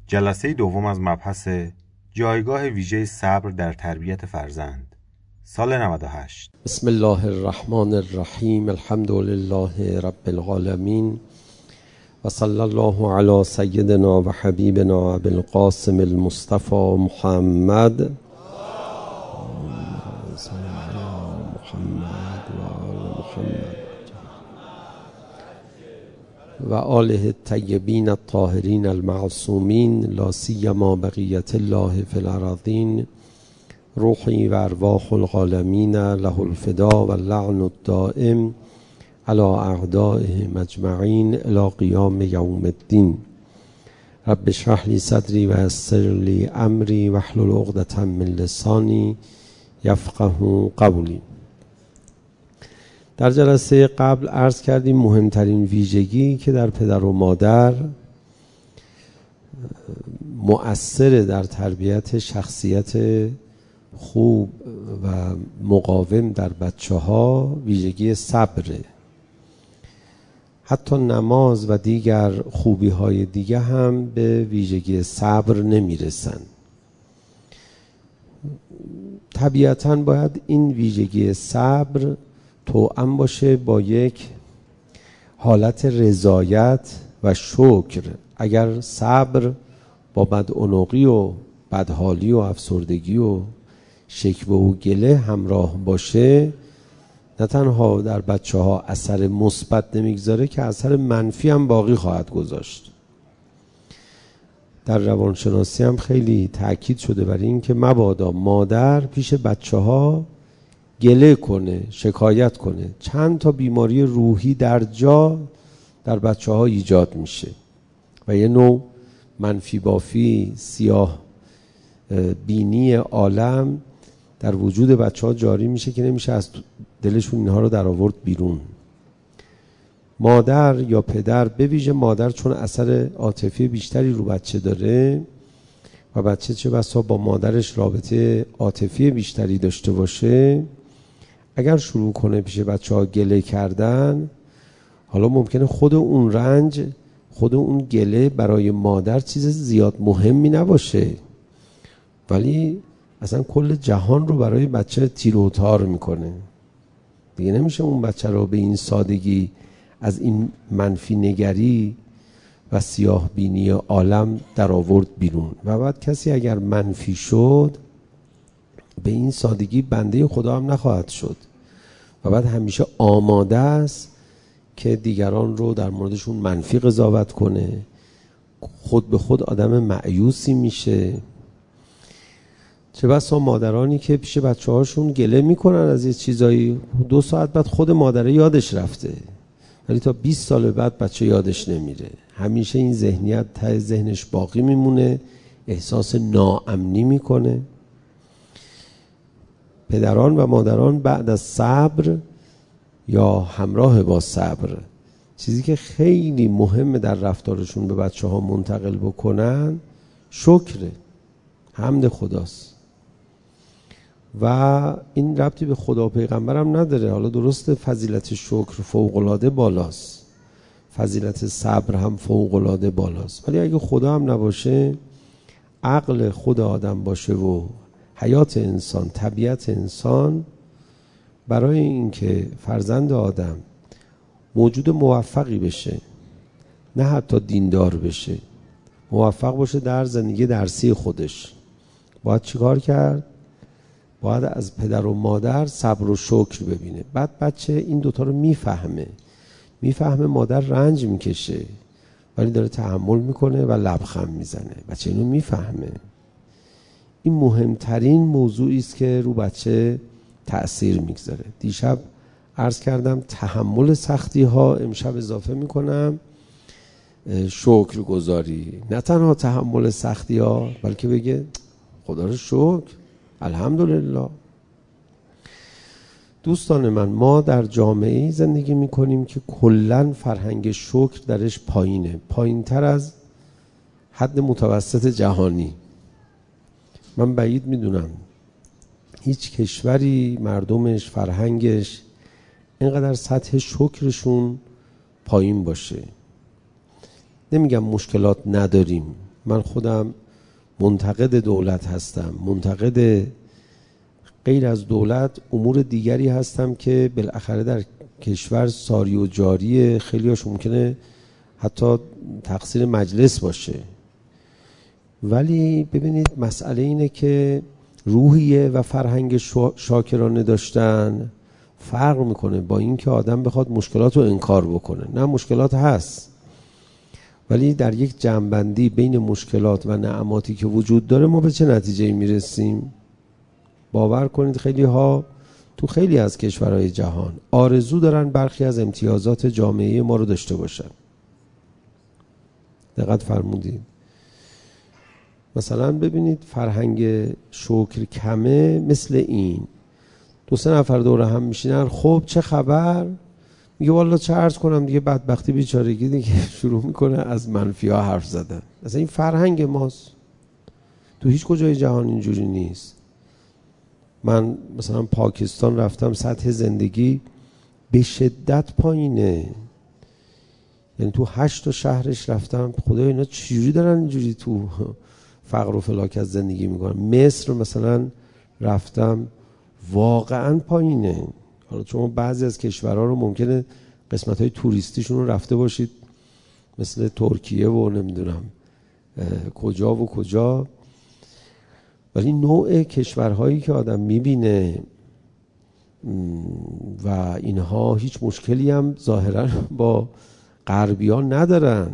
جلسه دوم از مبحث جایگاه ویژه صبر در تربیت فرزند، سال 98. بسم الله الرحمن الرحیم. الحمد لله رب العالمین و صلی الله علی سیدنا و حبیبنا ابی القاسم المصطفى محمد و آله الطیبین الطاهرین المعصومین، لا سیما بقیت الله فی الارضین. روحی و ارواح العالمین له الفدا و اللعن الدائم علی اعدائهم اجمعین الی قیام یوم الدین. رب اشرح لی صدری و یسر لی امری واحلل عقدة من لسانی یفقهوا قولی. در جلسه قبل عرض کردیم مهمترین ویژگی که در پدر و مادر مؤثر در تربیت شخصیت خوب و مقاوم در بچه ها ویژگی صبره. حتی نماز و دیگر خوبی های دیگه هم به ویژگی صبر نمی رسن. طبیعتاً باید این ویژگی صبر توأم باشه با یک حالت رضایت و شکر. اگر صبر با بدعنقی و بدحالی و افسردگی و شکوه و گله همراه باشه، نه تنها در بچه ها اثر مثبت نمیگذاره که اثر منفی هم باقی خواهد گذاشت. در روانشناسی هم خیلی تأکید شده بر این که مبادا مادر پیش بچه ها گله کنه، شکایت کنه. چند تا بیماری روحی در جا در بچه ها ایجاد میشه و یه نوع منفی بافی، سیاه بینی عالم در وجود بچه ها جاری میشه که نمیشه از دلشون اینها رو در آورد بیرون. مادر یا پدر، به ویژه مادر، چون اثر عاطفی بیشتری رو بچه داره و بچه چه بسا با مادرش رابطه عاطفی بیشتری داشته باشه، اگر شروع کنه پیش بچه ها گله کردن، حالا ممکنه خود اون رنج، خود اون گله برای مادر چیز زیاد مهمی نباشه، ولی اصلا کل جهان رو برای بچه تیر و تار میکنه. دیگه نمیشه اون بچه رو به این سادگی از این منفی نگری و سیاه بینی عالم در آورد بیرون. و بعد کسی اگر منفی شد به این سادگی بنده خدا هم نخواهد شد و بعد همیشه آماده است که دیگران رو در موردشون منفی قضاوت کنه. خود به خود آدم مایوسی میشه. چه بسا مادرانی که پیش بچه هاشون گله میکنن از یه چیزایی، 2 ساعت بعد خود مادره یادش رفته، ولی تا 20 سال بعد بچه یادش نمیره. همیشه این ذهنیت ته ذهنش باقی میمونه، احساس ناامنی میکنه. پدران و مادران بعد از صبر یا همراه با صبر، چیزی که خیلی مهمه در رفتارشون به بچه ها منتقل بکنن شکره، حمد خداست. و این ربطی به خدا و پیغمبر هم نداره. حالا درسته فضیلت شکر فوق‌العاده بالاست، فضیلت صبر هم فوق‌العاده بالاست، ولی اگه خدا هم نباشه، عقل خود آدم باشه و حیات انسان، طبیعت انسان، برای اینکه فرزند آدم موجود موفقی بشه، نه حتی دیندار بشه، موفق باشه در زندگی درسی خودش، باید چیکار کرد؟ باید از پدر و مادر صبر و شکر ببینه. بعد بچه این دوتا رو میفهمه مادر رنج میکشه ولی داره تحمل میکنه و لبخند میزنه. بچه اینو میفهمه. این مهمترین موضوعی است که رو بچه تأثیر میگذاره. دیشب عرض کردم تحمل سختی ها، امشب اضافه میکنم شکرگزاری. نه تنها تحمل سختی ها، بلکه بگه خدا رو شکر، الحمدلله. دوستان من، ما در جامعه‌ای زندگی میکنیم که کلاً فرهنگ شکر درش پایینه، پایین‌تر از حد متوسط جهانی. من بعید میدونم هیچ کشوری مردمش، فرهنگش اینقدر سطح شکرشون پایین باشه. نمیگم مشکلات نداریم، من خودم منتقد دولت هستم، منتقد غیر از دولت امور دیگری هستم که بالاخره در کشور ساری و جاری، خیلی هاش ممکنه حتی تقصیر مجلس باشه. ولی ببینید مسئله اینه که روحیه و فرهنگ شاکرانه داشتن فرق میکنه با این که آدم بخواد مشکلات رو انکار بکنه. نه، مشکلات هست، ولی در یک جمع‌بندی بین مشکلات و نعماتی که وجود داره ما به چه نتیجه‌ای میرسیم؟ باور کنید خیلی ها تو خیلی از کشورهای جهان آرزو دارن برخی از امتیازات جامعه ما رو داشته باشن. دقت فرمودید؟ مثلا ببینید فرهنگ شکر کمه مثل این، 2-3 نفر دور هم میشینن، خب چه خبر؟ میگه والا چه عرض کنم دیگه، بدبختی بیچارگی دیگه، شروع میکنه از منفی ها حرف زدن. مثلا این فرهنگ ماست، تو هیچ کجای جهان اینجوری نیست. من مثلا پاکستان رفتم، سطح زندگی به شدت پایینه، یعنی تو 8 شهرش رفتم، خدا اینا چجوری دارن اینجوری تو فقر و فلاکت زندگی میکنن. مصر مثلا رفتم، واقعا پایینه. حالا شما بعضی از کشورها رو ممکنه قسمت‌های توریستیشون رو رفته باشید، مثل ترکیه و نمیدونم کجا و کجا، ولی نوع کشورهایی که آدم میبینه و اینها هیچ مشکلی هم ظاهرا با غربیان ندارن،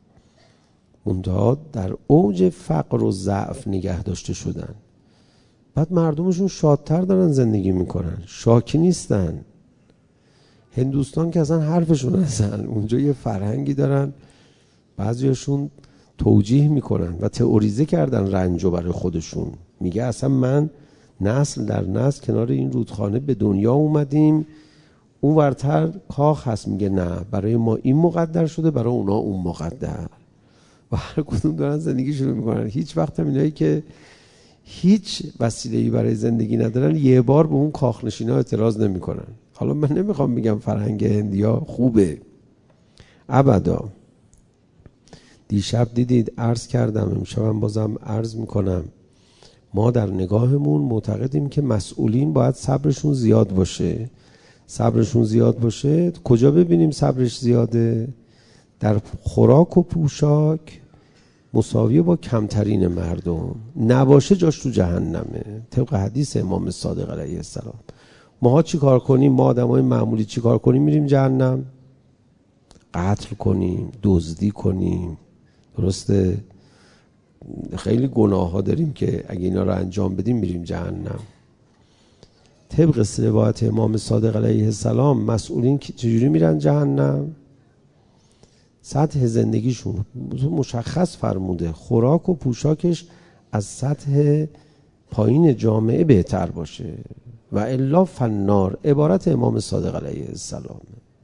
منتها در اوج فقر و ضعف نگه داشته شدن. بعد مردمشون شادتر دارن زندگی میکنن، شاکی نیستن. هندوستان که اصلا حرفشون نزن، اونجا یه فرهنگی دارن، بعضیاشون توجیه میکنن و تئوریزه کردن رنجو برای خودشون. میگه اصلا من نسل در نسل کنار این رودخانه به دنیا اومدیم، اون ورتر کاخ هست. میگه نه، برای ما این مقدر شده، برای اونا اون مقدر، و هر کدوم دارن زندگی شروع میکنن. هیچ وقت هم اینایی که هیچ وسیله‌ای برای زندگی ندارن یه بار به اون کاخ نشینا اعتراض نمیکنن. حالا من نمیخوام بگم فرهنگ هندیا خوبه، ابدا. دیشب دیدید عرض کردم، امشبم بازم عرض میکنم، ما در نگاهمون معتقدیم که مسئولین باید صبرشون زیاد باشه. صبرشون زیاد باشه کجا ببینیم صبرش زیاده؟ در خوراک و پوشاک مساویه با کمترین مردم، نباشه جاش تو جهنمه، طبق حدیث امام صادق علیه السلام. ما چی کار کنیم؟ ما آدمای معمولی چی کار کنیم؟ میریم جهنم. قتل کنیم، دزدی کنیم، درسته؟ خیلی گناه ها داریم که اگه اینا رو انجام بدیم میریم جهنم. طبق روایت امام صادق علیه السلام مسئولین چجوری میرن جهنم؟ سطح زندگیشون مشخص فرموده، خوراک و پوشاکش از سطح پایین جامعه بهتر باشه، و الا فنار، عبارت امام صادق علیه السلام.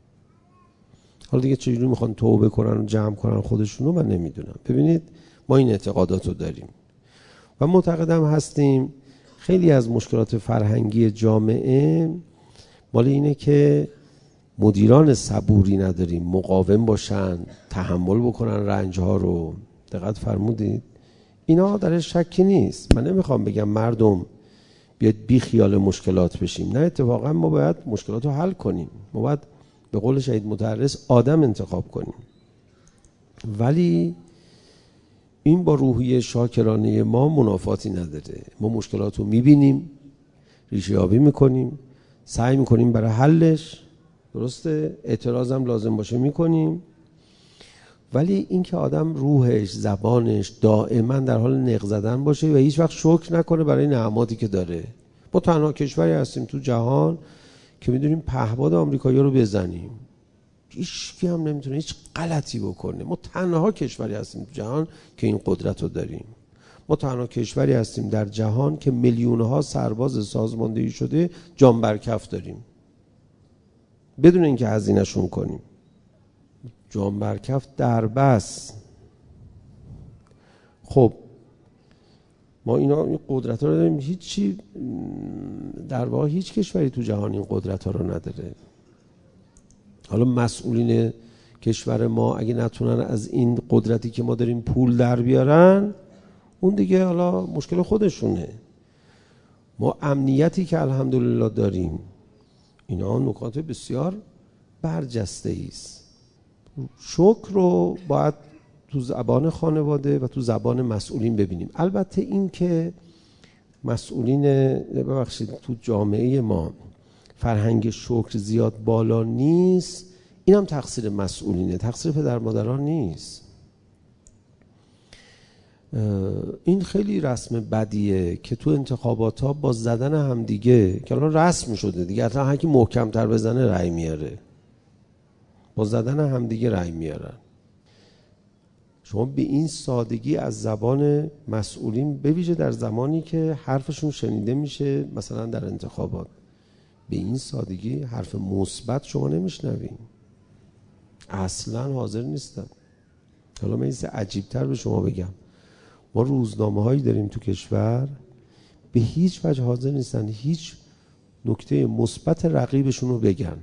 حالا دیگه چجوری میخوان توبه کنن و جمع کنن خودشونو من نمیدونم. ببینید ما این اعتقاداتو داریم و معتقدم هستیم خیلی از مشکلات فرهنگی جامعه مال اینه که مدیران صبوری نداریم، مقاوم باشن، تحمل بکنن رنجها رو. دقت فرمودید؟ اینا درش شکی نیست. من نمیخوام بگم مردم بیاد بی خیال مشکلات بشیم، نه، اتفاقا ما باید مشکلات رو حل کنیم. ما باید به قول شهید متحرس آدم انتخاب کنیم. ولی این با روحیه شاکرانه ما منافاتی نداره. ما مشکلات رو میبینیم، ریشه یابی میکنیم، سعی میکنیم برای حلش، درسته؟ اعتراض هم لازم باشه میکنیم. ولی این که آدم روحش، زبانش دائما در حال نق زدن باشه و هیچ وقت شکر نکنه برای نعماتی که داره. ما تنها کشوری هستیم تو جهان که میدونیم پهباد آمریکایی‌ها رو بزنیم، هیچ کی هم نمیتونه هیچ غلطی بکنه. ما تنها کشوری هستیم تو جهان که این قدرت رو داریم. ما تنها کشوری هستیم در جهان که میلیون‌ها سرباز سازماندهی شده جان بر کف داریم، بدون اینکه هزینه‌شون کنیم. جان بر کف در بس. خب ما این قدرت ها رو داریم، هیچی در واقع هیچ کشوری تو جهان این قدرت ها رو نداره. حالا مسئولین کشور ما اگه نتونن از این قدرتی که ما داریم پول در بیارن، اون دیگه حالا مشکل خودشونه. ما امنیتی که الحمدلله داریم، اینا نکات بسیار برجسته است. شکر رو باید تو زبان خانواده و تو زبان مسئولین ببینیم. البته این که مسئولین تو جامعه ما فرهنگ شکر زیاد بالا نیست، این هم تقصیر مسئولینه، تقصیر پدر مادران نیست. این خیلی رسم بدیه که تو انتخابات ها با زدن همدیگه، که الان رسم شده دیگه، حتی هر کی محکم‌تر بزنه رأی میاره، با زدن همدیگه رأی میارن. شما به این سادگی از زبان مسئولین، به ویژه در زمانی که حرفشون شنیده میشه مثلا در انتخابات، به این سادگی حرف مثبت شما نمیشنوین، اصلا حاضر نیستن. حالا من این عجیب‌تر به شما بگم، ما روزنامه هایی داریم تو کشور به هیچ وجه حاضر نیستن هیچ نکته مثبت رقیبشون رو بگن.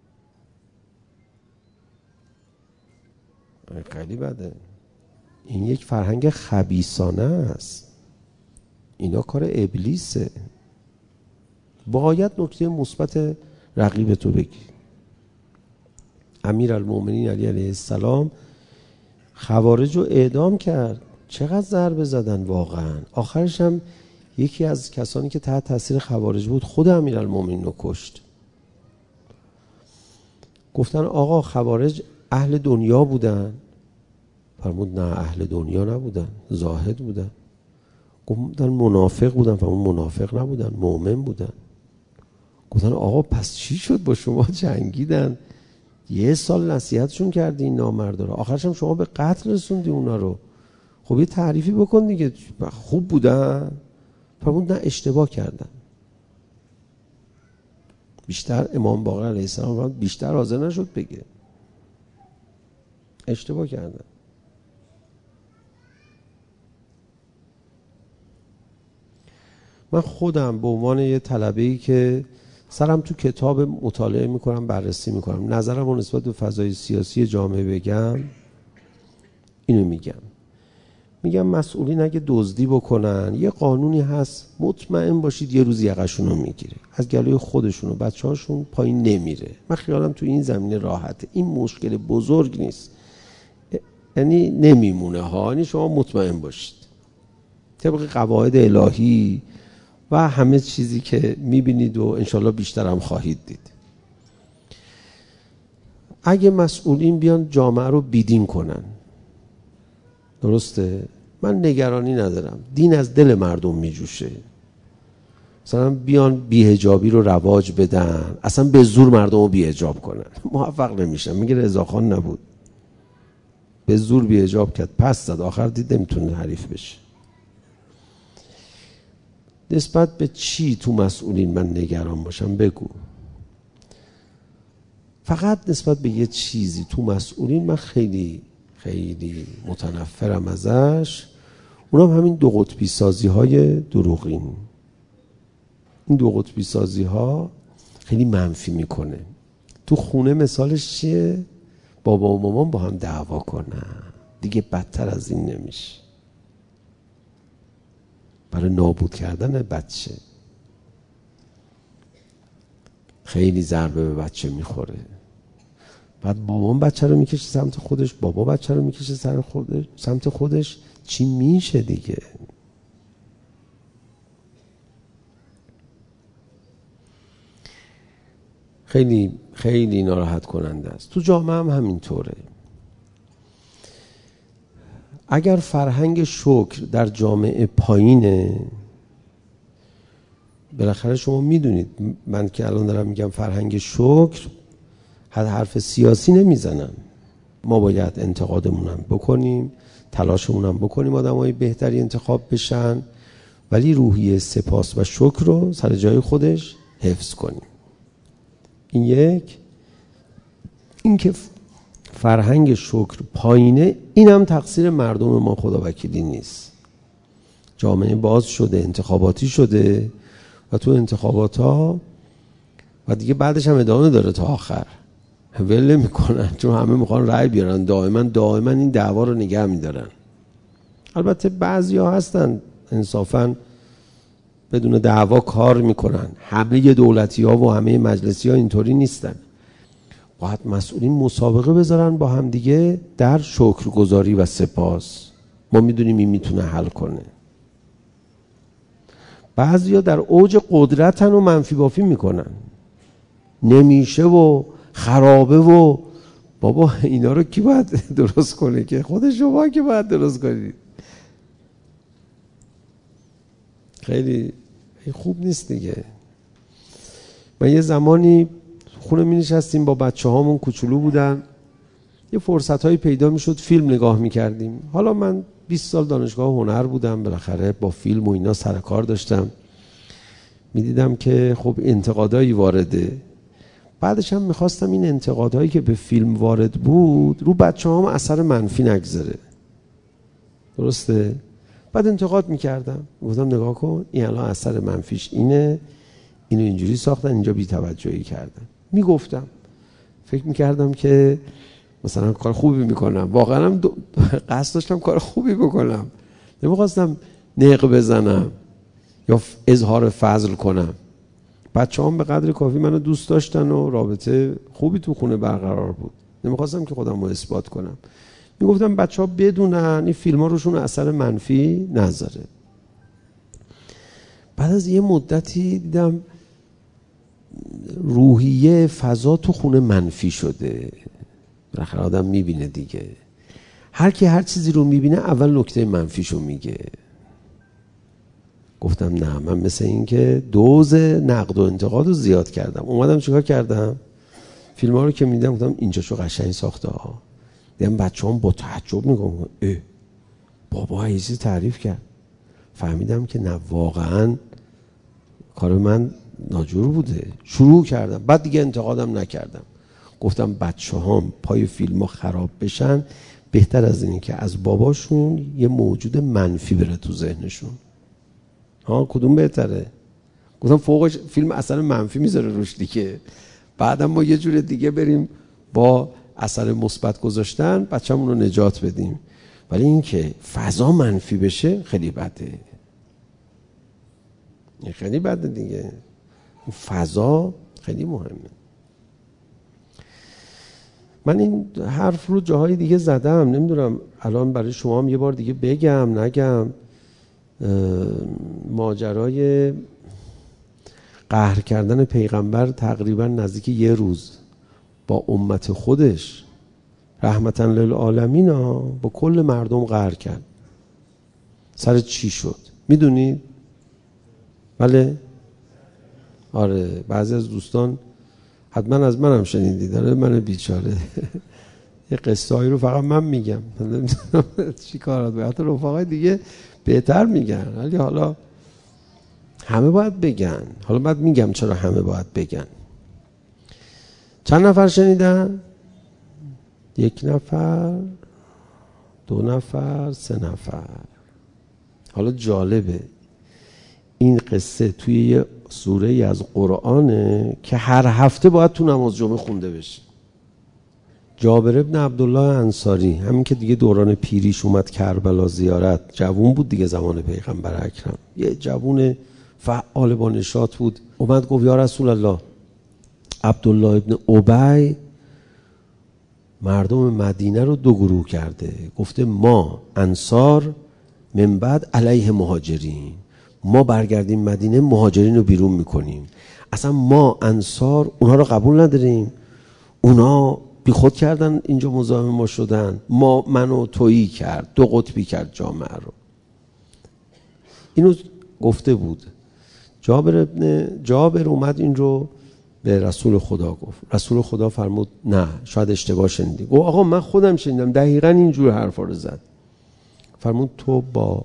خیلی بده. این یک فرهنگ خبیثانه است، اینا کار ابلیسه. باید نکته مثبت رقیب تو بگی. امیرالمومنین علی علیه السلام خوارج رو اعدام کرد، چقدر ضربه زدن واقعا. آخرش هم یکی از کسانی که تحت تاثیر خوارج بود خود امیرالمومنین رو کشت. گفتن آقا خوارج اهل دنیا بودن، فرمود نه اهل دنیا نبودن، زاهد بودن. گفتن منافق بودن، فرمود منافق نبودن، مؤمن بودن. گفتن آقا پس چی شد با شما جنگیدن؟ 1 سال نصیحتشون کردی این نامردا رو، آخرش هم شما به قتل رسوندی اونا رو. خب یه تعریفی بکن دیگه، خوب بودن؟ فرمود نه اشتباه کردن. بیشتر امام باقر علیه السلام بیشتر حاضر نشد بگه اشتباه کردن. من خودم به عنوان یه طلبه‌ای که سرم تو کتاب مطالعه میکنم، بررسی میکنم، نظرم رو نسبت به فضای سیاسی جامعه بگم، اینو میگم مسئولین اگه دزدی بکنن یه قانونی هست، مطمئن باشید یه روز یقشون رو میگیره، از گلوی خودشون و بچه‌هاشون پایین نمیره. من خیالم تو این زمینه راحته، این مشکل بزرگ نیست، یعنی نمیمونه ها، یعنی شما مطمئن باشید طبق قواعد الهی و همه چیزی که میبینید و انشالله بیشتر هم خواهید دید. اگه مسئولین بیان جامعه رو بیدین کنن، درسته؟ من نگرانی ندارم، دین از دل مردم میجوشه. مثلا بیان بی‌حجابی رو رواج بدن، اصلا به زور مردم رو بی‌حجاب کنن، موفق نمیشن. میگه رضاخان نبود، به زور بی‌حجاب کرد، پس زد، آخر دید نمیتونه حریف بشه. نسبت به چی تو مسئولین من نگران باشم بگو. فقط نسبت به یه چیزی تو مسئولین من خیلی خیلی متنفرم ازش، اونم همین 2 قطبی سازی های دروغین. این 2 قطبی سازی ها خیلی منفی میکنه. تو خونه مثالش چیه؟ بابا و مامان با هم دعوا کنن، دیگه بدتر از این نمیشه. برای نابود کردن بچه خیلی ضربه به بچه میخوره. بعد مامان بچه رو میکشه سمت خودش، بابا بچه رو میکشه سمت خودش، چی میشه دیگه؟ خیلی خیلی ناراحت کننده است. تو جامعه هم همینطوره. اگر فرهنگ شکر در جامعه پایینه، بالاخره شما میدونید من که الان دارم میگم فرهنگ شکر، حرف سیاسی نمیزنم. ما باید انتقادمونم بکنیم، تلاشمونم بکنیم آدمای بهتری انتخاب بشن، ولی روحیه سپاس و شکر رو سر جای خودش حفظ کنیم. این یک. این که فرهنگ شکر پایینه، اینم تقصیر مردم ما خدا وکیلی نیست. جامعه باز شده، انتخاباتی شده و تو انتخابات ها و دیگه بعدش هم ادامه داره تا آخر. ول میکنن، چون همه میخوان رأی بیارن، دائما این دعوا رو نگه میدارن. البته بعضیا هستن انصافا بدون دعوا کار میکنن، همه دولتی ها و همه مجلسی ها اینطوری نیستن. باید مسئولین مسابقه بذارن با هم دیگه در شکرگزاری و سپاس. ما میدونیم این میتونه حل کنه. بعضیا در اوج قدرتن و منفی بافی میکنن، نمیشه و خرابه و بابا اینا رو کی باید درست کنه که خود شما که باید درست کنید. خیلی خوب نیست دیگه. من یه زمانی خونه می نشستیم با بچه هامون، کوچولو بودن، یه فرصت هایی پیدا می شد فیلم نگاه می کردیم. حالا من 20 سال دانشگاه هنر بودم، بالاخره با فیلم و اینا سر کار داشتم، می دیدم که خب انتقادایی وارده. بعدش هم می خواستم این انتقادهایی که به فیلم وارد بود رو بچه هام اثر منفی نگذاره. درسته؟ بعد انتقاد می کردم، گفتم نگاه کن این الان اثر منفیش اینه، اینو اینجوری ساختن، اینجا بی توجهی کردن. می گفتم، فکر می کردم که مثلا کار خوبی می کنم، واقعا هم قصد داشتم کار خوبی بکنم، نمیخواستم نق بزنم یا اظهار فضل کنم. بچه هم به قدر کافی منو دوست داشتن و رابطه خوبی تو خونه برقرار بود، نمیخواستم که خودم رو اثبات کنم. میگفتم بچه ها بدونن این فیلم ها روشون اثر منفی نذاره. بعد از یه مدتی دیدم روحیه فضا تو خونه منفی شده. بالاخره آدم میبینه دیگه، هر کی هر چیزی رو میبینه اول نکته منفیشو میگه. گفتم نه، من مثل این که دوز نقد و انتقاد رو زیاد کردم. اومدم چیکار کردم؟ فیلم ها رو که میدم گفتم اینجاشو قشنگ ساخته ها. دیدم بچه هم با تعجب نگاه میکنن، بابا ایزی تعریف کرد. فهمیدم که نه، واقعا کار من ناجور بوده. شروع کردم، بعد دیگه انتقادم نکردم. گفتم بچه هم پای فیلم ها خراب بشن بهتر از اینه که از باباشون یه موجود منفی بره تو ذهنشون. کدوم بهتره؟ گفتم فوقش فیلم اثر منفی میذاره روش دیگه، بعدم ما یه جور دیگه بریم با اثر مثبت گذاشتن بچه‌مون رو نجات بدیم. ولی این که فضا منفی بشه خیلی بده، خیلی بده دیگه. فضا خیلی مهمه. من این حرف رو جاهای دیگه زدم، نمیدونم الان برای شما هم یه بار دیگه بگم نگم. ماجرای قهر کردن پیغمبر تقریبا نزدیک یه روز با امت خودش رحمتا للعالمین با کل مردم قهر کرد. سر چی شد میدونید؟ بله؟ آره، بعضی از دوستان حتما از منم شنیدید، داره من بیچاره یه قصه هایی رو فقط من میگم، چی کارات باید حتی رفقای دیگه بهتر میگن، ولی حالا همه باید بگن. حالا بعد میگم چرا همه باید بگن. چند نفر شنیدن؟ 1 نفر، 2 نفر، 3 نفر. حالا جالبه این قصه توی یه سوره ای از قرآنه که هر هفته باید تو نماز جمعه خونده بشه. جابر ابن عبدالله انصاری، همین که دیگه دوران پیریش اومد کربلا زیارت، جوون بود دیگه زمان پیغمبر اکرم، یه جوون فعال با نشاط بود. اومد گفت یا رسول الله، عبدالله ابن ابی مردم مدینه رو 2 گروه کرده. گفته ما انصار من بعد علیه مهاجرین، ما برگردیم مدینه مهاجرین رو بیرون میکنیم. اصلا ما انصار اونها رو قبول نداریم، اونا بی خود کردن اینجا مزاحم ما شدن، ما منو تویی کرد، 2 قطبی کرد جامعه رو. اینو گفته بود. جابر اومد این رو به رسول خدا گفت. رسول خدا فرمود نه، شاید اشتباه شنیدی. گفت آقا من خودم شنیدم، دقیقاً اینجور حرفا رو زد. فرمود تو با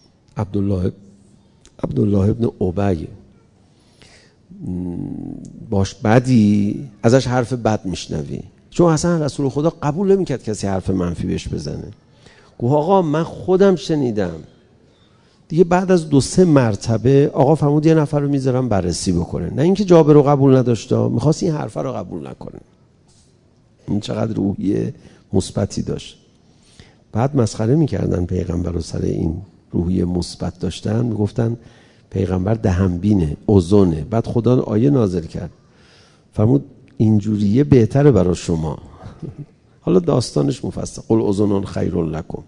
عبدالله ابن ابی باش بدی، ازش حرف بد میشنوی، چون اصلا رسول خدا قبول نمیکرد کسی حرف منفی بهش بزنه. گفت آقا من خودم شنیدم. دیگه بعد از 2-3 مرتبه آقا فرمود یه نفر رو میذارم بررسی بکنه. نه اینکه جابر رو قبول نداشته، میخواست این حرفه رو قبول نکنه. این چقدر روحیه مثبتی داشت. بعد مسخره میکردن پیغمبر رو سر این روحیه مثبت داشتن، میگفتن پیغمبر دهنبینه، اوزونه. بعد خدا آیه نازل کرد فرمود اینجوریه بهتره برای شما. حالا داستانش مفصل، قل اوزنون خیر لکم.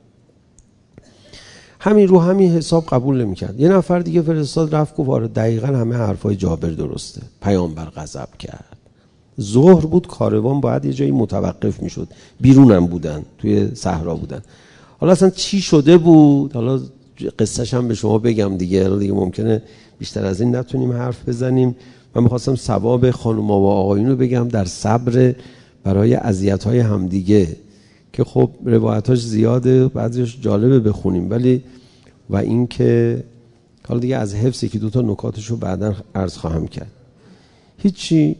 همین رو همین حساب قبول نمی‌کرد. یه نفر دیگه فرستاد رفت گفت آره دقیقاً همه حرفای جابر درسته. پیامبر غضب کرد. ظهر بود، کاروان باید یه جایی متوقف میشد. بیرونم بودن، توی صحرا بودن. حالا اصلا چی شده بود؟ حالا قصه‌ش هم به شما بگم دیگه. حالا دیگه ممکنه بیشتر از این نتونیم حرف بزنیم. من می‌خواستم ثواب خانوما و آقایون رو بگم در صبر برای اذیت‌های همدیگه که خب روایتاش زیاده، بعضیش جالبه بخونیم، ولی و این که حالا دیگه از حفظی که دو تا نکاتشو بعداً عرض خواهم کرد. هیچی،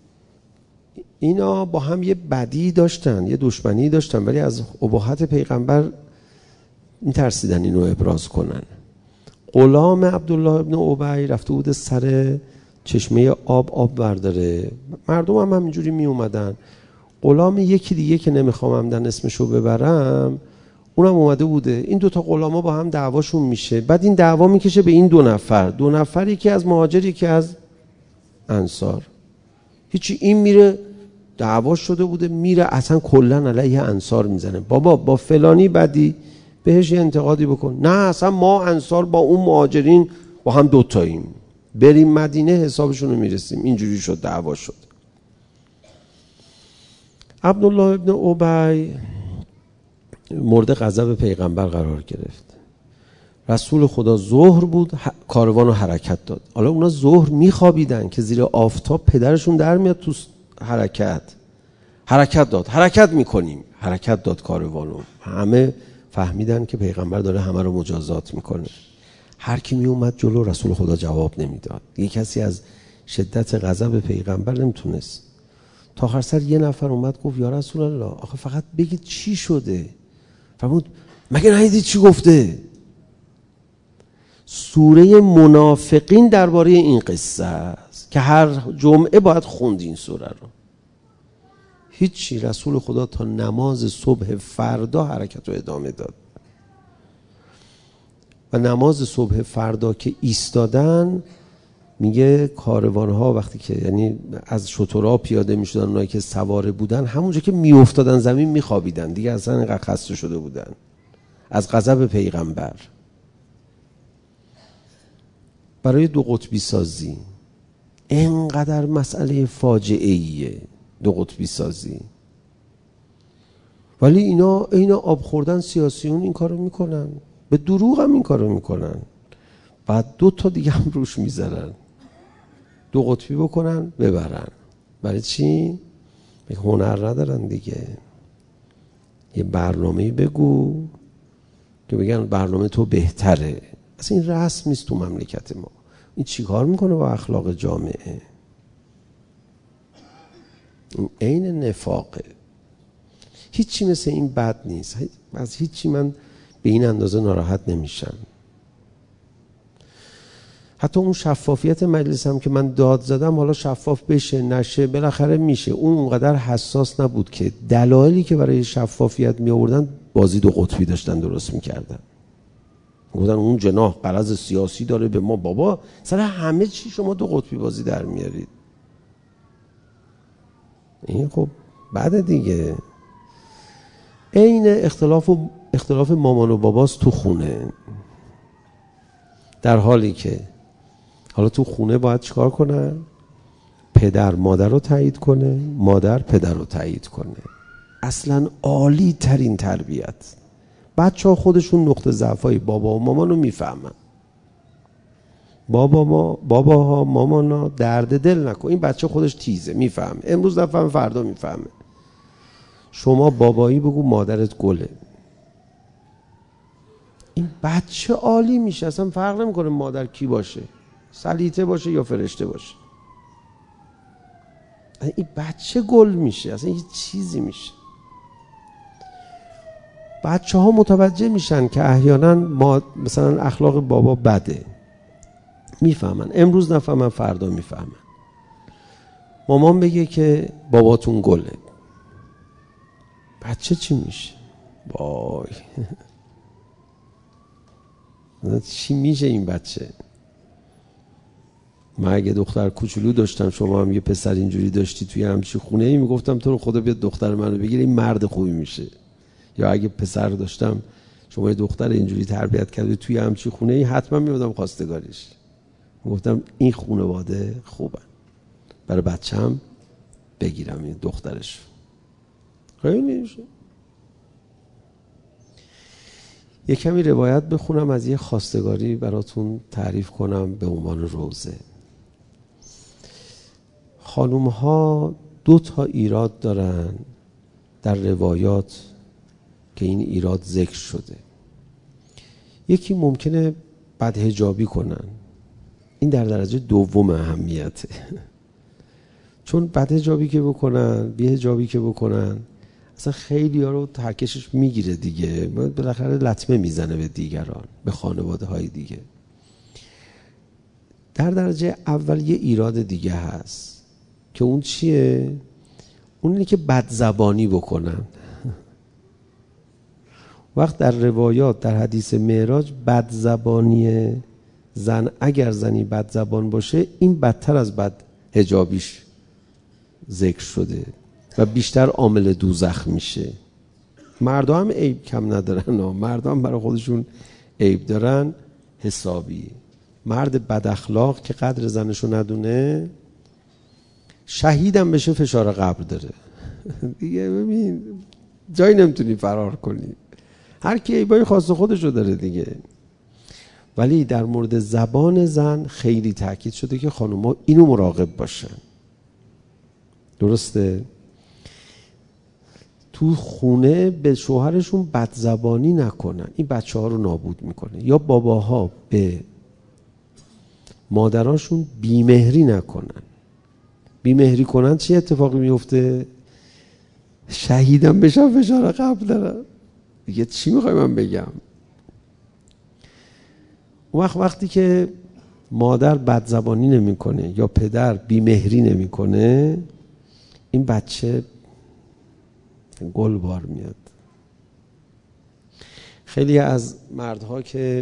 اینا با هم یه بدی داشتن، یه دشمنی داشتن، ولی از اباحت پیغمبر این ترسیدن اینو ابراز کنن. غلام عبدالله ابن ابی رفته بود سر چشمه آب برداره، مردم هم همینجوری می اومدن. غلام یکی دیگه که نمیخوام همدن اسمشو ببرم، اونم اومده بوده. این دوتا غلاما با هم دعواشون میشه. بعد این دعوا میکشه به این دو نفر، یکی از مهاجر یکی از انصار. هیچی، این میره دعوا شده بوده، میره اصلا کلن علیه انصار میزنه. بابا با فلانی بدی، بهش یه انتقادی بکن. نه اصلا ما انصار با اون مهاجرین با هم دوتاییم، بریم مدینه حسابشون رو میرسیم. اینجوری شد، دعوا شد. عبدالله ابن ابی مورد غضب پیغمبر قرار گرفت. رسول خدا ظهر بود، کاروان رو حرکت داد. حالا اونا ظهر میخوابیدن که زیر آفتاب پدرشون در میاد تو حرکت داد، حرکت میکنیم، حرکت داد کاروانو. همه فهمیدن که پیغمبر داره همه رو مجازات میکنه. هر کی می اومد جلو رسول خدا جواب نمیداد. یه کسی از شدت غضب پیغمبر نمیتونست. تا آخر سر یه نفر اومد گفت یا رسول الله آخه فقط بگید چی شده. فرمود مگه ندیدید چی گفته؟ سوره منافقین درباره این قصه است که هر جمعه باید خوند این سوره رو. هیچی، رسول خدا تا نماز صبح فردا حرکت رو ادامه داد. و نماز صبح فردا که ایستادن، میگه کاروانها وقتی که یعنی از شترها پیاده میشدن، اونایی که سواره بودن همونجا که میافتادن زمین میخوابیدن دیگه، اصلا اینقدر خسته شده بودن از غضب پیغمبر. برای دو قطبی سازی اینقدر مسئله فاجعه ایه، دو قطبی سازی، ولی اینا آب خوردن سیاسیون این کارو میکنن، به دروغ هم این کارو میکنن. بعد دو تا دیگه هم روش میذارن، دو قطبی بکنن ببرن. برای چی؟ هنر ندارن دیگه. یه برنامه‌ای بگو که بگن برنامه تو بهتره. اصلا این رسم نیست تو مملکت ما. این چی کار میکنه با اخلاق جامعه؟ این عین نفاقه. هیچی مثل این بد نیست. از هیچی من به این اندازه ناراحت نمیشم. حتی اون شفافیت مجلس هم که من داد زدم، حالا شفاف بشه نشه بالاخره میشه. اونقدر حساس نبود که دلایلی که برای شفافیت می آوردن بازی دو قطبی داشتن درست میکردن. گفتن اون جناح غرض سیاسی داره به ما. بابا سر همه چی شما دو قطبی بازی در میارید. این خب بعد دیگه عین اختلاف مامان و باباست تو خونه. در حالی که حالا تو خونه باید چیکار کنن؟ پدر مادر رو تایید کنه، مادر پدر رو تایید کنه. اصلا عالی ترین تربیت. بچه ها خودشون نقطه ضعفای بابا و مامان رو میفهمن. باباها مامانا درد دل نکن. این بچه خودش تیزه، میفهمه. امروز نفهمه فردا میفهمه. شما بابایی بگو مادرت گله. این بچه عالی میشه. اصلا فرق نمیکنه مادر کی باشه، سلیطه باشه یا فرشته باشه. این بچه گل میشه، اصلا یه چیزی میشه. بچه ها متوجه میشن که احیانا مثلا اخلاق بابا بده، میفهمن. امروز نفهمن فردا میفهمن. مامان بگه که باباتون گله، بچه چی میشه؟ وای چی میشه این بچه؟ من اگه دختر کوچولو داشتم، شما هم یه پسر اینجوری داشتی توی همچین خونه ای، میگفتم تو رو خدا بیاد دختر منو بگیر، این مرد خوبی میشه. یا اگه پسر داشتم، شما یه دختر اینجوری تربیت کردی توی همچین خونه ای، حتما میادم خواستگاریش، میگفتم این خانواده خوبه برای بچه‌م بگیرم این دخترش. خیلی میشه. یه کمی روایت بخونم از یه خواستگاری براتون تعریف کنم به عنوان روزه. خانوم ها 2 ایراد دارن در روایات که این ایراد ذکر شده. یکی ممکنه بدحجابی کنن، این در درجه دوم اهمیته. چون بدحجابی که بکنن، بی‌حجابی که بکنن، اصلا خیلی ها رو ترکشش میگیره دیگه، بالاخره لطمه میزنه به دیگران، به خانواده های دیگه. در درجه اول یه ایراد دیگه هست که اون چیه؟ اون اینه که بدزبانی بکنن. وقت در روایات در حدیث معراج بدزبانی زن، اگر زنی بدزبان باشه، این بدتر از بدحجابیش ذکر شده و بیشتر عامل دوزخ میشه. مردا هم عیب کم ندارن، مردا هم برای خودشون عیب دارن حسابی. مرد بد اخلاق که قدر زنشو ندونه، شهیدم بشه فشار قبر داره دیگه. ببین جایی نمیتونی فرار کنی، هر کی عیبای خاص خودشو داره دیگه. ولی در مورد زبان زن خیلی تاکید شده که خانوما اینو مراقب باشن. درسته؟ تو خونه به شوهرشون بدزبانی نکنن، این بچه ها رو نابود میکنه. یا باباها به مادراشون بیمهری نکنن. بیمهری کنن چه اتفاقی میفته؟ شهیدم بشن فشار قبر دارن دیگه. چی میخوای من بگم؟ وقتی که مادر بدزبانی نمیکنه یا پدر بیمهری نمیکنه، این بچه گل بار میاد. خیلی از مردها که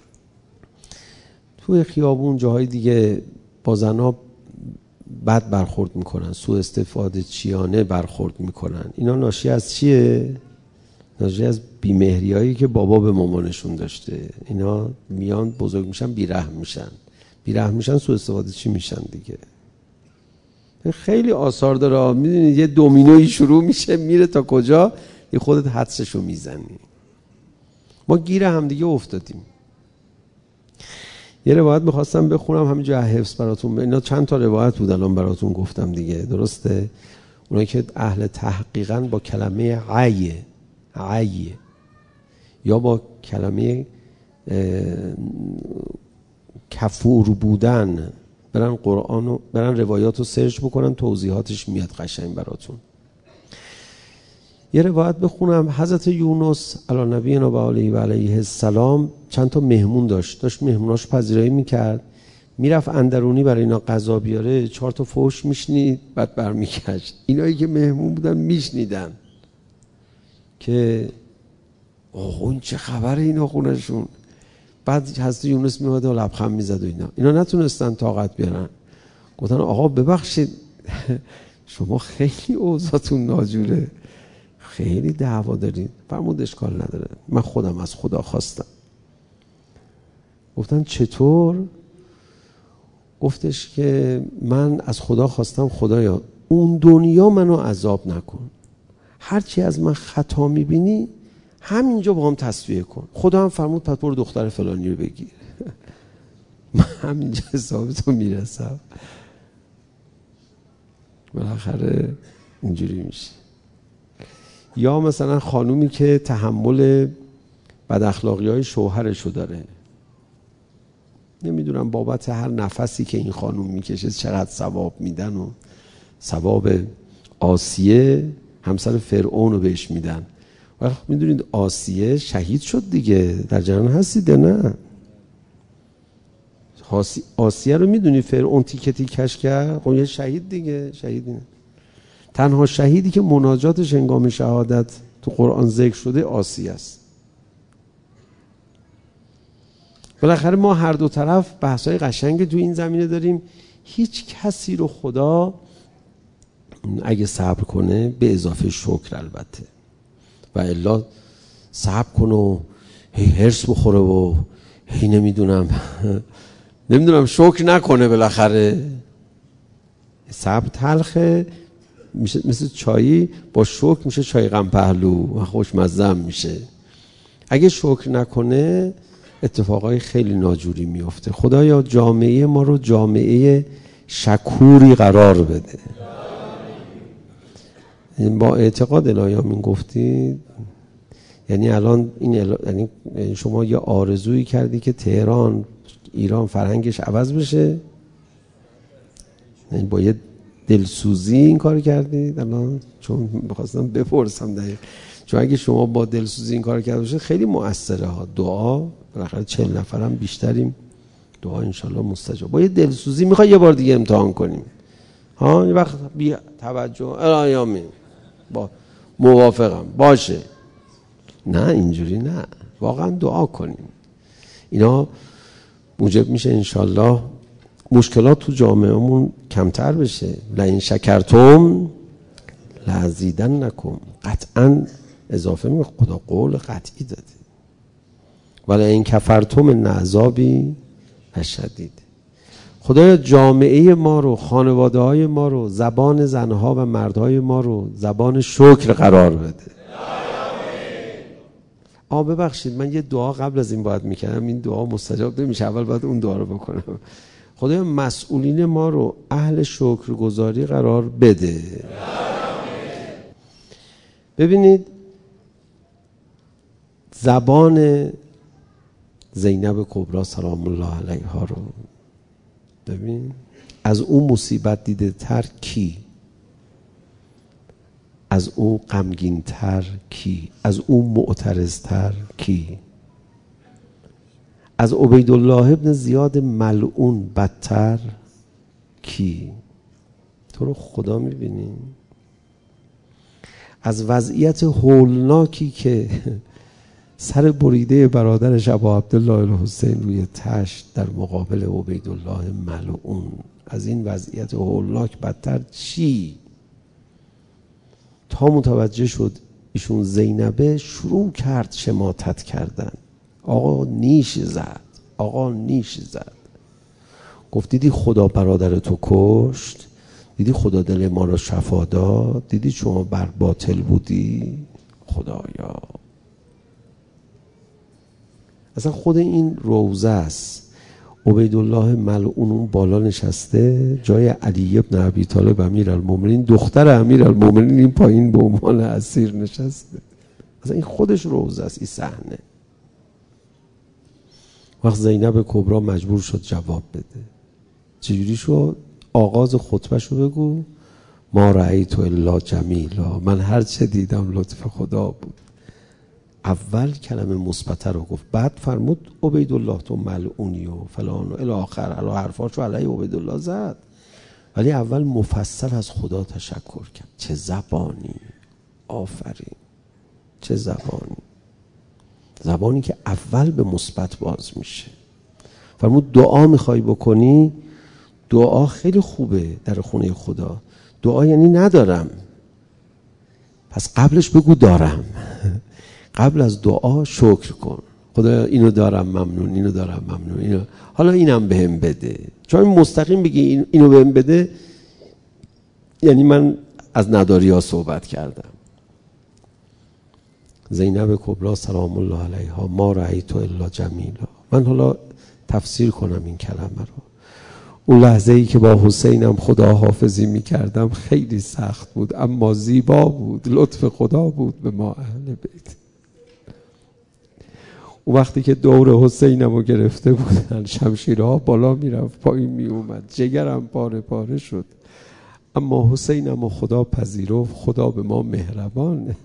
توی خیابون جاهای دیگه با زنها بد برخورد میکنن، سوء استفاده چیانه برخورد میکنن، اینا ناشی از چیه؟ ناشی از بیمهریایی که بابا به مامانشون داشته. اینا میان بزرگ میشن بیرحم میشن، بیرحم میشن سوء استفاده چی میشن دیگه. خیلی آثار داره. میدونید یه دومینویی شروع میشه میره تا کجا، یه خودت حدسشو میزنی. ما گیر هم دیگه افتادیم. یه روایت میخواستم بخونم همینجا حفظ براتون. اینا چند تا روایت بود الان براتون گفتم دیگه. درسته؟ اونایی که اهل تحقیقاً با کلمه عی یا با کلمه کفور بودن برن قرآن برن روایات رو سرچ بکنن، توضیحاتش میاد قشنگ براتون. یه روایت بخونم. حضرت یونس علی نبینا و علیه السلام چند تا مهمون داشت مهموناش پذیرایی میکرد، میرفت اندرونی برای اینا غذا بیاره، 4 تا فحش میشنید بعد برمیگشت. اینایی که مهمون بودن میشنیدن که آقا این چه خبره اینا خونشون. بعد حضرت یونس میاد و لبخند میزد و اینا نتونستن طاقت بیارن. گفتن آقا ببخشید شما خیلی اوضاعتون ناجوره، خیلی دعوا دارین. فرمود اشکال نداره، من خودم از خدا خواستم. گفتن چطور؟ گفتش که من از خدا خواستم خدایا اون دنیا منو عذاب نکن، هرچی از من خطا میبینی همینجا با هم تصفیه کن. خدا هم فرمود پس برو دختر فلانی رو بگیر. من همینجا حسابتو میرسم. بالاخره اینجوری میشه. یا مثلا خانومی که تحمل بد اخلاقی های شوهرشو داره، نمیدونم بابت هر نفسی که این خانوم میکشه چقدر ثواب میدن و ثواب آسیه همسر فرعون رو بهش میدن. وقت میدونید آسیه شهید شد دیگه، در جریان هستید نه؟ آسیه رو میدونی فرعون تیکه تیکش کرد، خب یه شهید دیگه، شهید اینه. تنها شهیدی که مناجاتش هنگام شهادت تو قرآن ذکر شده آسیه است. بالاخره ما هر دو طرف بحث‌های قشنگ تو این زمینه داریم. هیچ کسی رو خدا اگه صبر کنه به اضافه شکر البته و الا صبر کنه و هی هرس بخوره و هی نمیدونم شکر نکنه، بالاخره صبر تلخه، میشه مثل چایی، با شکر میشه چای غم پهلو و خوشمزه میشه. اگه شکر نکنه اتفاقای خیلی ناجوری میفته. خدایا جامعه ما رو جامعه شکوری قرار بده. با اعتقاد الهیامین گفتید، یعنی الان یعنی شما یه آرزویی کردی که تهران، ایران فرهنگش عوض بشه، یعنی با یه دلسوزی این کار کردید الان؟ چون بخواستم بپرسم دقیق، چون اگه شما با دلسوزی این کار کرده باشید خیلی مؤثره ها. دعا بالاخره 40 نفرم بیشتریم، دعا انشالله مستجاب. با یه دلسوزی میخوای یه بار دیگه امتحان کنیم ها، یه وقت بی توجه الهیامین با موافقم باشه، نه اینجوری نه، واقعا دعا کنیم. اینا موجب میشه انشالله مشکلات تو جامعهمون کمتر بشه. لئن شکرتم لازیدنکم، قطعا اضافه می خدا قول قطعی داده. ولئن کفرتم ان عذابی لشدید. خدایا جامعه ما رو، خانواده های ما رو، زبان زنها و مردهای ما رو زبان شکر قرار بده. ببخشید من یه دعا قبل از این باید میکردم، این دعا مستجاب نمیشه، اول باید اون دعا رو بکنم. خدایا مسئولین ما رو اهل شکرگزاری قرار بده. ببینید زبان زینب کبری سلام الله علیها رو ببین، از اون مصیبت دیده تر کی؟ از اون غمگین تر کی؟ از اون معترض تر کی؟ از عبیدالله ابن زیاد ملعون بدتر کی؟ تو رو خدا میبینی؟ از وضعیت هولناکی که سر بریده برادرش ابا عبدالله الحسین روی تشت در مقابل عبیدالله ملعون، از این وضعیت هولناک بدتر چی؟ تا متوجه شد ایشون زینبه، شروع کرد شماتت کردن. آقا نیش زد، گفت دیدی خدا برادر تو کشت؟ دیدی خدا دل ما را شفا داد؟ دیدی شما بر باطل بودی؟ خدایا اصلا خود این روزه است. عبیدالله ملعون اون بالا نشسته، جای علی ابن ابی طالب امیرالمومنین، دختر امیرالمومنین این پایین به عنوان اسیر نشسته. اصلا این خودش روزه است این صحنه. وقت زینب کبری مجبور شد جواب بده. چجوری شد؟ آغاز خطبهشو بگو. ما رأیت الا جمیلا، من هر چه دیدم لطف خدا بود. اول کلمه مثبت رو گفت، بعد فرمود عبیدالله تو ملعونی و فلان و الی آخر، علی حرفاشو علی عبیدالله زد، ولی اول مفصل از خدا تشکر کرد. چه زبانی، آفرین، چه زبانی که اول به مثبت باز میشه. فرمود دعا میخوای بکنی، دعا خیلی خوبه در خونه خدا. دعا یعنی ندارم، پس قبلش بگو دارم. قبل از دعا شکر کن. خدا اینو دارم ممنون، اینو دارم ممنون، اینو حالا اینم بهم بده. چون مستقیم بگی اینو بهم بده یعنی من از نداری ها صحبت کردم. زینب کبری سلام الله علیها، ما رأیت الا جمیلا. من حالا تفسیر کنم این کلمه رو. اون لحظه ای که با حسینم خدا حافظی می کردم خیلی سخت بود، اما زیبا بود، لطف خدا بود به ما اهل بیت. اون وقتی که دور حسینم رو گرفته بودن، شمشیرها بالا می رفت پایین می اومد، جگرم پاره پاره شد، اما حسینم رو خدا پذیرفت. خدا به ما مهربانه.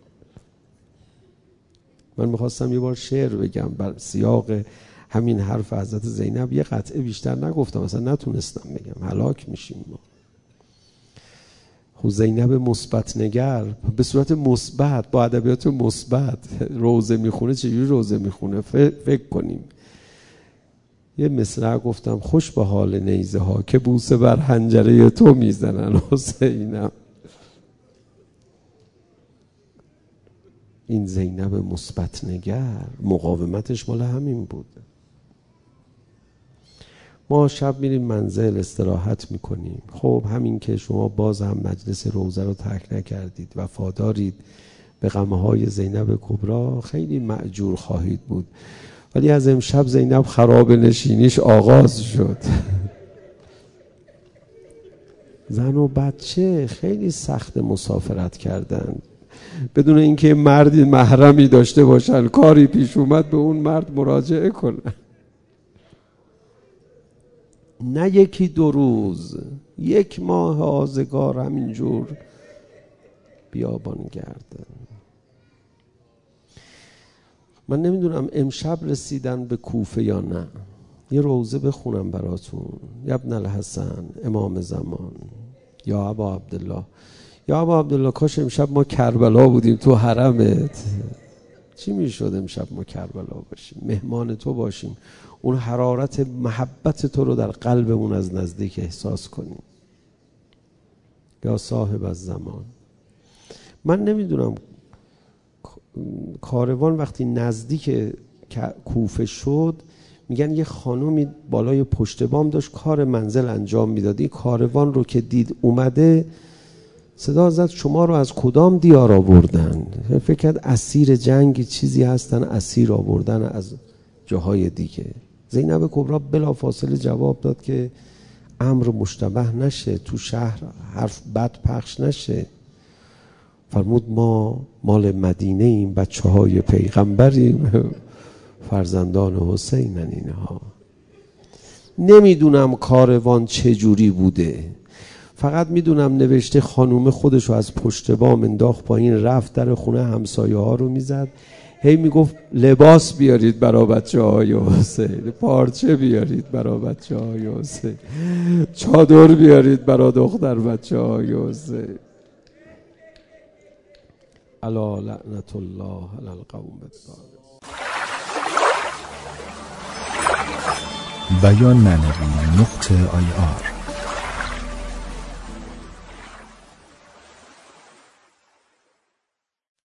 من میخواستم یه بار شعر بگم بر سیاق همین حرف حضرت زینب، یه قطعه بیشتر نگفتم، اصلا نتونستم بگم، هلاک میشیم ما. خب زینب مثبت نگر به صورت مثبت با ادبیات مثبت روزه میخونه. چجوری روزه میخونه؟ فکر کنیم. یه مصرع گفتم خوش به حال نیزه ها که بوسه بر حنجره تو میزنن حسینم. این زینب مثبت نگر مقاومتش مال همین بود. ما شب میریم منزل استراحت میکنیم. خب همین که شما باز هم مجلس روزه رو ترک نکردید، وفادارید به غمهای زینب کبرا، خیلی مأجور خواهید بود. ولی از امشب زینب خراب نشینیش آغاز شد. زن و بچه خیلی سخت مسافرت کردن بدون اینکه مردی محرمی داشته باشن، کاری پیش اومد به اون مرد مراجعه کنن. نه یکی دو روز، 1 ماه آزگار همینجور بیابان گردن. من نمیدونم امشب رسیدن به کوفه یا نه. یه روزه بخونم براتون. یا ابن الحسن امام زمان، یا ابا عبدالله. یا ابا عبدالله کاش امشب ما کربلا بودیم تو حرمت. چی میشد امشب ما کربلا باشیم، مهمان تو باشیم، اون حرارت محبت تو رو در قلبمون از نزدیک احساس کنیم. یا صاحب الزمان. من نمیدونم کاروان وقتی نزدیک کوفه شد، میگن یه خانومی بالای پشت بام داشت کار منزل انجام میداد. این کاروان رو که دید اومده، صدا زد شما رو از کدام دیار آوردن؟ فکر کرد اسیر جنگ چیزی هستن، اسیر آوردن از جاهای دیگه. زینب کبرا بلافاصله جواب داد که امر مشتبه نشه، تو شهر حرف بد پخش نشه. فرمود ما مال مدینه ایم، بچه های پیغمبریم، فرزندان حسینن اینها. نمیدونم کاروان چه جوری بوده، فقط میدونم نوشته خانوم خودش رو از پشت بام انداخت پایین، رفت در خونه همسایه ها رو میزد، هی میگفت لباس بیارید برای بچه های حسین، پارچه بیارید برای بچه های حسین، چادر بیارید برای دختر بچه های حسین. الا لعنت الله علی القوم الظالمین. بیان معنوی .ir